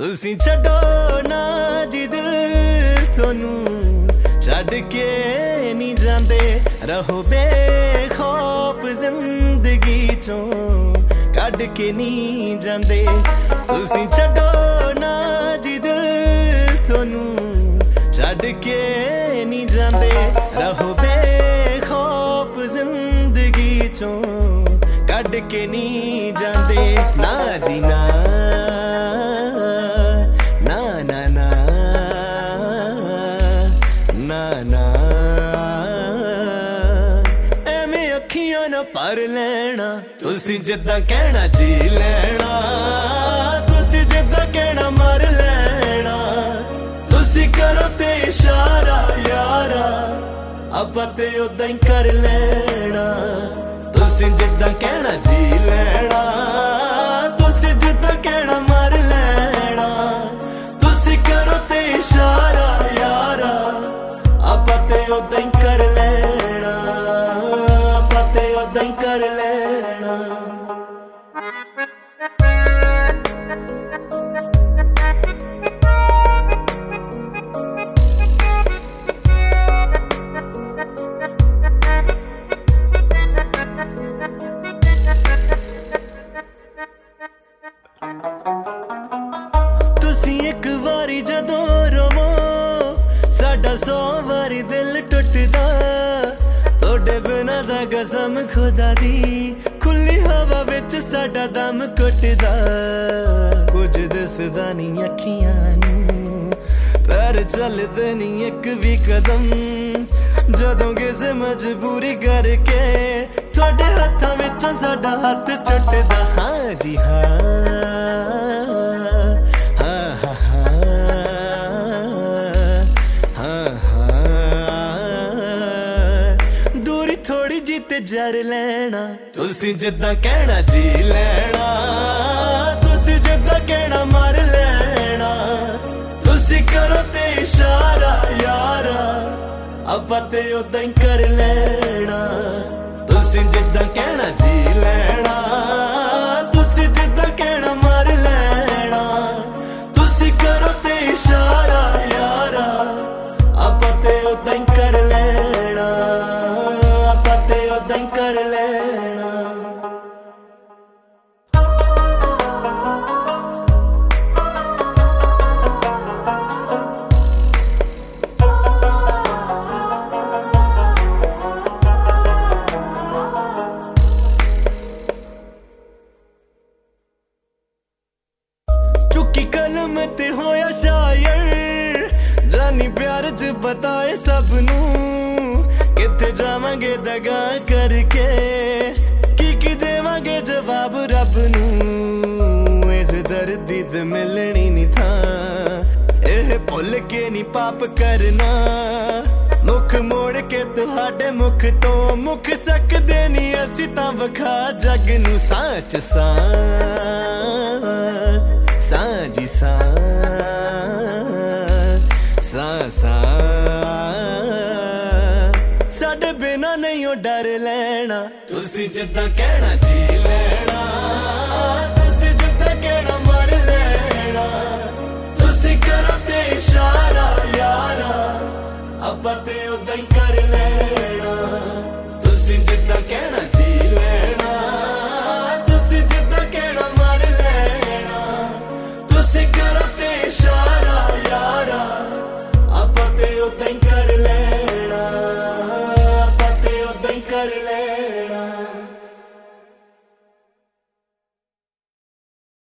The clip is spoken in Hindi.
तुसी छड्डो ना जी दिल तोनू छड्ड के नहीं जांदे रहो बेखौफ जिंदगी चों कढ के नहीं जांदे तुसी छड्डो ना जी दिल तोनू छड्ड के नहीं जांदे रहो बेखौफ जिंदगी चों कढ के नहीं जांदे ना जी ना पर लेना तुसी जिद्दां कहना जी लेना तुसी जिद्दां कहना मर लेना तुसी करो ते इशारा यारा आपां ते उदां ही कर लेना तुसी जिद्दां कहना जी लेना तुसी जिद्दां कहना मर लेना तुसी करो ते इशारा यारा आपां ते उदां ही कर लेना उदां ही कर लेना तुसी एक वारी जदों रोवो साडा 100 वारी दिल टुटदा तोड़े बिना दा कसम खुदा दी खुली हवा विच साडा दम घुटदा कुछ दिसदा नहीं अखियां नूं पैर चलदे नहीं एक भी कदम जदों किसे मजबूरी करके थोड़े हत्थां विचों साडा हत्थ छुटदा हाँ जी हाँ थोड़ी जी ते जर लेना तुसी जिद्दां कहना जी लेना तुसी जिद्दां कहना मर लेना तुसी करो ते इशारा यारा आपां ते उदां ही कर लेना तुसी जिद्दां कहना जी लेना तुसी जिद्दां कहना मर लेना तुसी करो ते इशारा यारा आपां ते उदां ही कर लेना उदां ही कर लेना चुकी कलम ते होया शायर जानी प्यार च बताए सबनू किथे जावांगे दगा करके की देवांगे जवाब रब नू इस दर्दी ते मिलनी नहीं था एह भुल के नहीं पाप करना मुख मोड़ के तुहाडे मुख तो मुख सकदे नहीं असी तां वखा जग नू साच जी साडे बिना नहीं हो डर लेना तुसी जिद्दां कहना जी लेना तुसी जिद्दां कहना मर लेना तुसी करो ते इशारा यारा आपां ते उदां ही कर लेना तुसी जिद्दां कहना